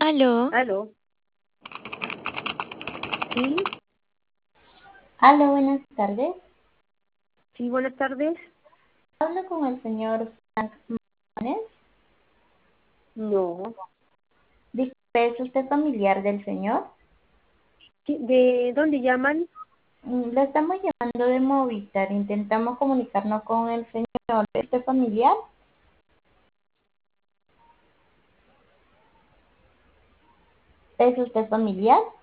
Aló, Aló, sí, aló, buenas tardes. sí, buenas tardes. Hablo con el señor Frank Manes. No. Disculpe, ¿es usted familiar del señor? ¿De dónde llaman? Le estamos llamando de Movistar. Intentamos comunicarnos con el señor. ¿Es usted familiar? ¿Es usted familiar?